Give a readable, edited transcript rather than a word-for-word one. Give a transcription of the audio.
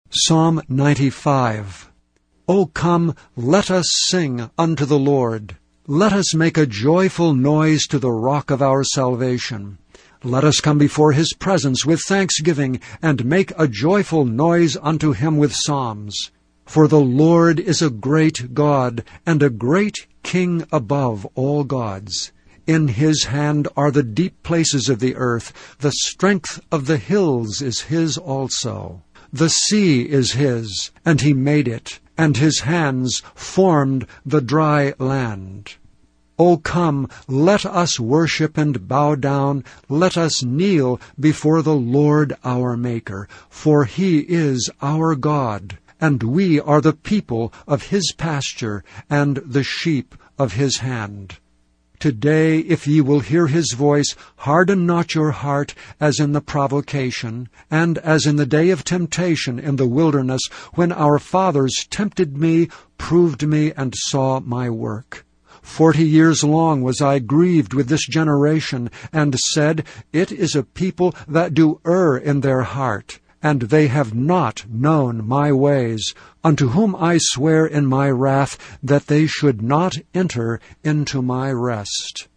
Psalm 95. O come, let us sing unto the Lord. Let us make a joyful noise to the rock of our salvation. Let us come before his presence with thanksgiving, and make a joyful noise unto him with psalms. For the Lord is a great God, and a great King above all gods. In his hand are the deep places of the earth. The strength of the hills is his also. The sea is his, and he made it, and his hands formed the dry land. O come, let us worship and bow down. Let us kneel before the Lord our Maker. For he is our God, and we are the people of his pasture, and the sheep of his hand. Today, if ye will hear his voice, harden not your heart as in the provocation, and as in the day of temptation in the wilderness, when our fathers tempted me, proved me, and saw my work. 40 years long was I grieved with this generation, and said, It is a people that do err in their heart, and they have not known my ways, unto whom I swear in my wrath that they should not enter into my rest.